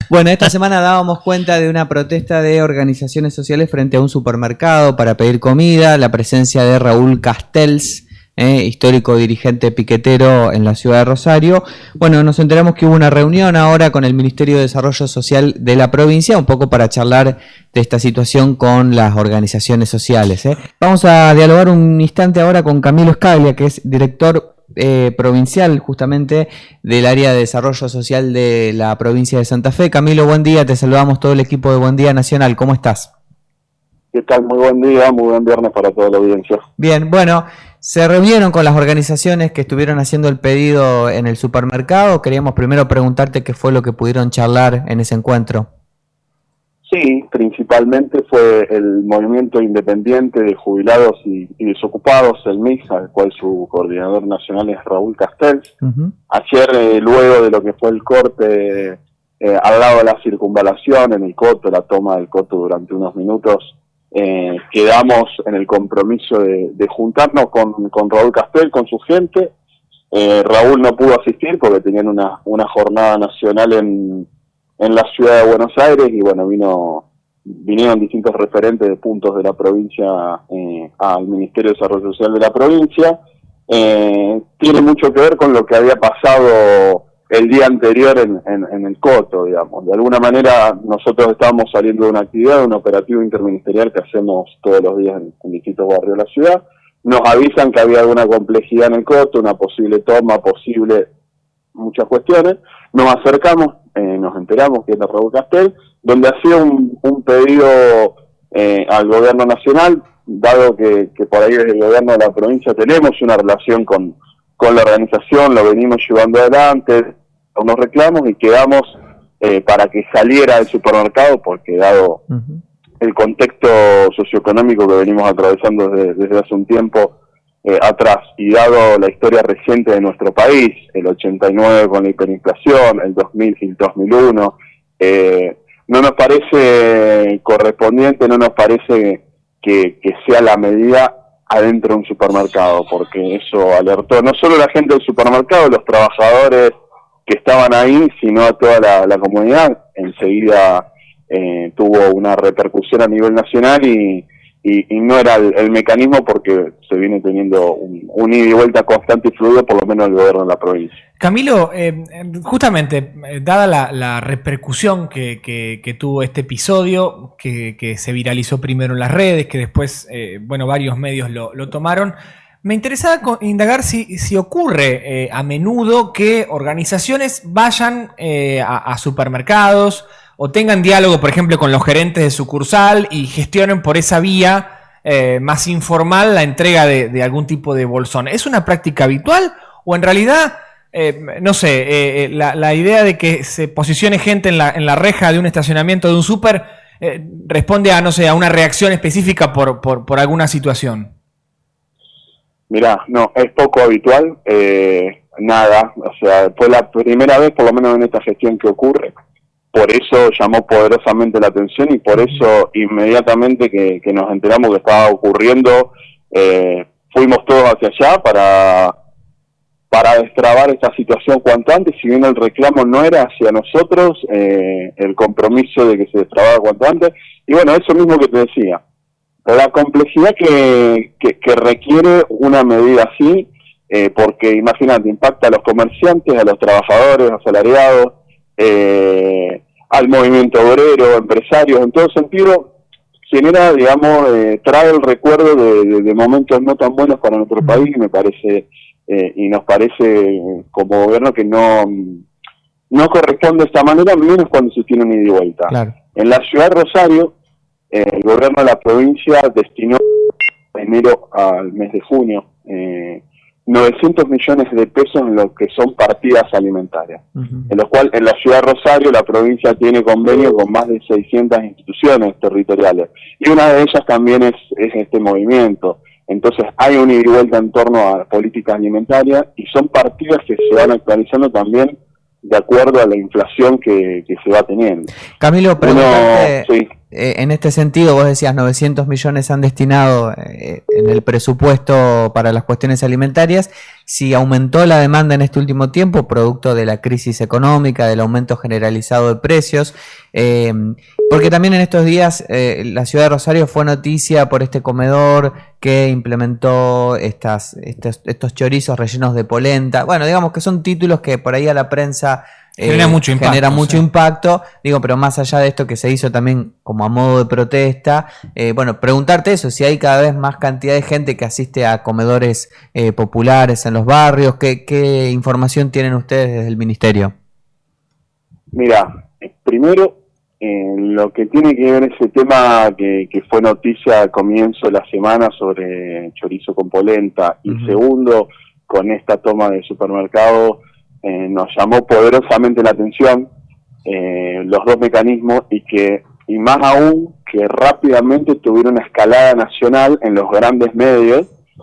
Bueno, esta semana dábamos cuenta de una protesta de organizaciones sociales frente a un supermercado para pedir comida, la presencia de Raúl Castells, histórico dirigente piquetero en la ciudad de Rosario. Bueno, nos enteramos que hubo una reunión ahora con el Ministerio de Desarrollo Social de la provincia, un poco para charlar de esta situación con las organizaciones sociales. Vamos a dialogar un instante ahora con Camilo Scaglia, que es director provincial justamente del área de desarrollo social de la provincia de Santa Fe. Camilo, buen día, te saludamos todo el equipo de Buen Día Nacional, ¿cómo estás? ¿Qué tal? Muy buen día, muy buen viernes para toda la audiencia. Bien, bueno, se reunieron con las organizaciones que estuvieron haciendo el pedido en el supermercado. Queríamos primero preguntarte qué fue lo que pudieron charlar en ese encuentro. Sí, principalmente fue el Movimiento Independiente de Jubilados y Desocupados, el MIS, al cual su coordinador nacional es Raúl Castells. Ayer, luego de lo que fue el corte al lado de la circunvalación, en el Coto, la toma del Coto durante unos minutos, quedamos en el compromiso de juntarnos con Raúl Castells, con su gente. Raúl no pudo asistir porque tenían una jornada nacional en la ciudad de Buenos Aires y bueno, vinieron distintos referentes de puntos de la provincia al Ministerio de Desarrollo Social de la provincia. Tiene mucho que ver con lo que había pasado el día anterior en el Coto, digamos. De alguna manera nosotros estábamos saliendo de una actividad, de un operativo interministerial que hacemos todos los días en distintos barrios de la ciudad. Nos avisan que había alguna complejidad en el Coto, una posible toma, muchas cuestiones. Nos acercamos, nos enteramos que era Raúl Castells, donde hacía un pedido al gobierno nacional, dado que por ahí desde el gobierno de la provincia tenemos una relación con la organización, lo venimos llevando adelante, unos reclamos y quedamos para que saliera del supermercado, porque dado el contexto socioeconómico que venimos atravesando desde hace un tiempo atrás, y dado la historia reciente de nuestro país, el 89 con la hiperinflación, el 2000 y el 2001, no nos parece correspondiente, no nos parece que sea la medida adentro de un supermercado, porque eso alertó no solo a la gente del supermercado, los trabajadores que estaban ahí, sino a toda la comunidad. Enseguida tuvo una repercusión a nivel nacional y no era el mecanismo, porque se viene teniendo un ida y vuelta constante y fluido, por lo menos el gobierno de la provincia. Camilo, justamente, dada la repercusión que tuvo este episodio, que se viralizó primero en las redes, que después, varios medios lo tomaron, me interesaba indagar si ocurre a menudo que organizaciones vayan a supermercados o tengan diálogo, por ejemplo, con los gerentes de sucursal y gestionen por esa vía más informal la entrega de algún tipo de bolsón. ¿Es una práctica habitual o en realidad, la idea de que se posicione gente en la reja de un estacionamiento de un súper responde a una reacción específica por alguna situación? Mirá, no, es poco habitual, nada, o sea, fue la primera vez, por lo menos en esta gestión, que ocurre. Por eso llamó poderosamente la atención y por eso inmediatamente que nos enteramos que estaba ocurriendo, fuimos todos hacia allá para destrabar esta situación cuanto antes. Si bien el reclamo no era hacia nosotros, el compromiso de que se destrabara cuanto antes. Y bueno, eso mismo que te decía, la complejidad que requiere una medida así, porque imagínate, impacta a los comerciantes, a los trabajadores, asalariados, al movimiento obrero, empresarios, en todo sentido, genera, digamos, trae el recuerdo de momentos no tan buenos para nuestro país, me parece, y nos parece como gobierno que no corresponde de esta manera, menos cuando se tiene un ida y vuelta. Claro. En la ciudad de Rosario, el gobierno de la provincia destinó de enero al mes de junio 900 millones de pesos en lo que son partidas alimentarias, en lo cual en la ciudad de Rosario la provincia tiene convenio con más de 600 instituciones territoriales, y una de ellas también es este movimiento. Entonces hay un ida y vuelta en torno a políticas alimentarias, y son partidas que se van actualizando también de acuerdo a la inflación que se va teniendo. Camilo, preguntarte, en este sentido, vos decías 900 millones se han destinado en el presupuesto para las cuestiones alimentarias. Si aumentó la demanda en este último tiempo, producto de la crisis económica, del aumento generalizado de precios, porque también en estos días la ciudad de Rosario fue noticia por este comedor que implementó estos chorizos rellenos de polenta. Bueno, digamos que son títulos que por ahí a la prensa genera mucho impacto, digo, pero más allá de esto que se hizo también como a modo de protesta, bueno, preguntarte eso, si hay cada vez más cantidad de gente que asiste a comedores populares en los barrios, ¿qué información tienen ustedes desde el ministerio? Mira, primero, lo que tiene que ver ese tema que fue noticia al comienzo de la semana sobre chorizo con polenta, y segundo, con esta toma de supermercado, nos llamó poderosamente la atención los dos mecanismos, y más aún que rápidamente tuvieron una escalada nacional en los grandes medios,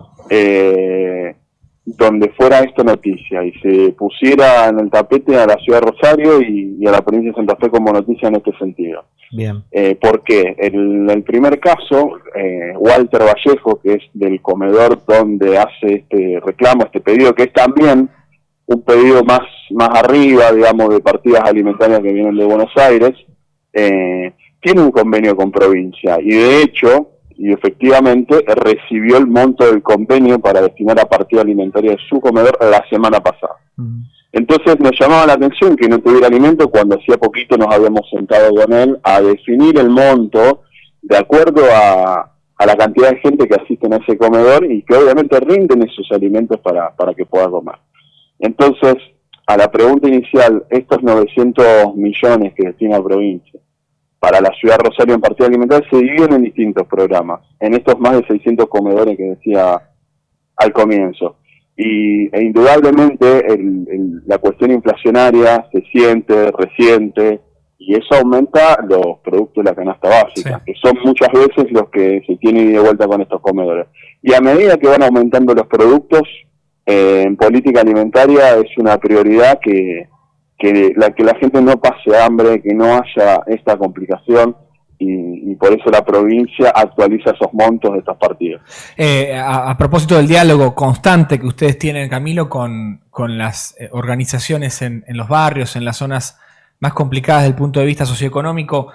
donde fuera esta noticia y se pusiera en el tapete a la ciudad de Rosario y a la provincia de Santa Fe como noticia en este sentido. Bien. ¿Por qué? El primer caso, Walter Vallejo, que es del comedor donde hace este reclamo, este pedido, que es también un pedido más arriba, digamos, de partidas alimentarias que vienen de Buenos Aires, tiene un convenio con provincia, y de hecho, y efectivamente, recibió el monto del convenio para destinar a partida alimentaria de su comedor la semana pasada. Entonces nos llamaba la atención que no tuviera alimento cuando hacía poquito nos habíamos sentado con él a definir el monto de acuerdo a la cantidad de gente que asisten a ese comedor y que obviamente rinden esos alimentos para que pueda comer. Entonces, a la pregunta inicial, estos 900 millones que destina la provincia para la ciudad de Rosario en partida alimentaria se dividen en distintos programas, en estos más de 600 comedores que decía al comienzo. E indudablemente la cuestión inflacionaria se resiente, y eso aumenta los productos de la canasta básica, que son muchas veces los que se tienen de vuelta con estos comedores. Y a medida que van aumentando los productos, en política alimentaria es una prioridad que la gente no pase hambre, que no haya esta complicación, y por eso la provincia actualiza esos montos de estas partidas. A propósito del diálogo constante que ustedes tienen, Camilo, con las organizaciones en los barrios, en las zonas más complicadas desde el punto de vista socioeconómico,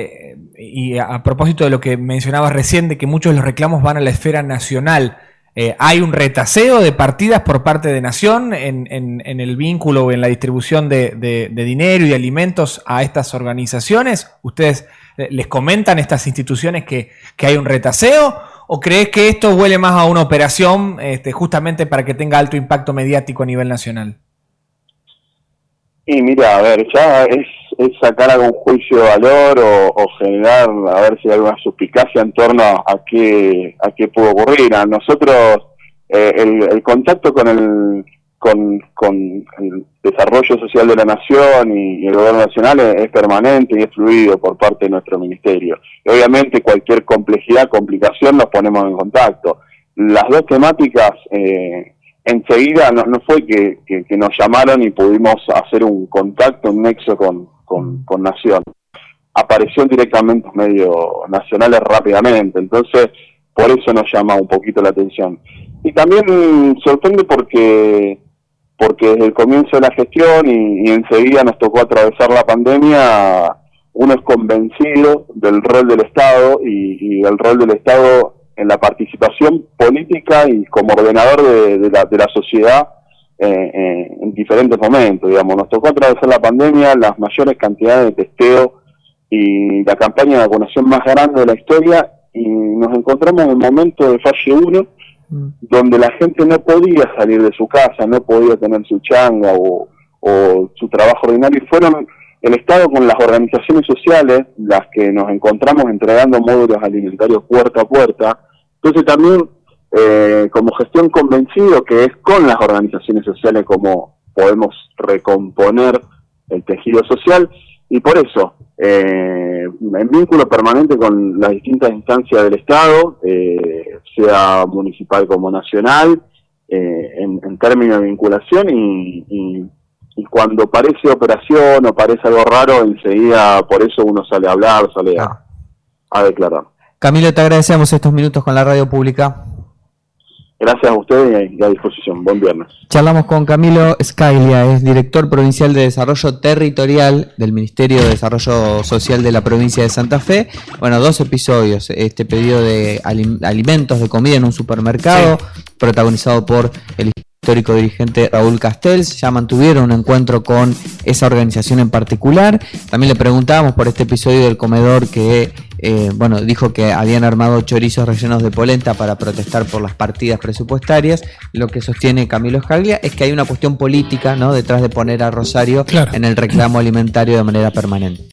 y a propósito de lo que mencionabas recién, de que muchos de los reclamos van a la esfera nacional, ¿hay un retaseo de partidas por parte de Nación en el vínculo o en la distribución de dinero y de alimentos a estas organizaciones? ¿Ustedes les comentan a estas instituciones que hay un retaseo? ¿O crees que esto huele más a una operación justamente para que tenga alto impacto mediático a nivel nacional? Y mira, a ver, ya es sacar algún juicio de valor o generar, a ver si hay alguna suspicacia en torno a qué pudo ocurrir. A nosotros, el contacto con el desarrollo social de la nación y el gobierno nacional es permanente y es fluido por parte de nuestro ministerio. Y obviamente cualquier complicación nos ponemos en contacto. Las dos temáticas, enseguida no fue que nos llamaron y pudimos hacer un contacto, un nexo con Nación. Apareció directamente en medios nacionales rápidamente, entonces por eso nos llama un poquito la atención. Y también sorprende porque desde el comienzo de la gestión y enseguida nos tocó atravesar la pandemia, uno es convencido del rol del Estado y del rol del Estado en la participación política y como ordenador de la sociedad en diferentes momentos, digamos. Nos tocó atravesar la pandemia, las mayores cantidades de testeo y la campaña de vacunación más grande de la historia, y nos encontramos en el momento de fase 1, donde la gente no podía salir de su casa, no podía tener su changa o su trabajo ordinario, y fueron el Estado con las organizaciones sociales las que nos encontramos entregando módulos alimentarios puerta a puerta. Entonces también como gestión convencido que es con las organizaciones sociales como podemos recomponer el tejido social, y por eso en vínculo permanente con las distintas instancias del Estado, sea municipal como nacional, en términos de vinculación, y cuando parece operación o parece algo raro, enseguida por eso uno sale a hablar, a declarar. Camilo, te agradecemos estos minutos con la radio pública. Gracias a ustedes y a disposición. Buen viernes. Charlamos con Camilo Scaiglia, es director provincial de Desarrollo Territorial del Ministerio de Desarrollo Social de la provincia de Santa Fe. Bueno, 2 episodios. Este pedido de alimentos, de comida en un supermercado, protagonizado por el histórico dirigente Raúl Castells. Ya mantuvieron un encuentro con esa organización en particular. También le preguntábamos por este episodio del comedor que dijo que habían armado chorizos rellenos de polenta para protestar por las partidas presupuestarias. Lo que sostiene Camilo Scaiglia es que hay una cuestión política, ¿no?, detrás de poner a Rosario en el reclamo alimentario de manera permanente.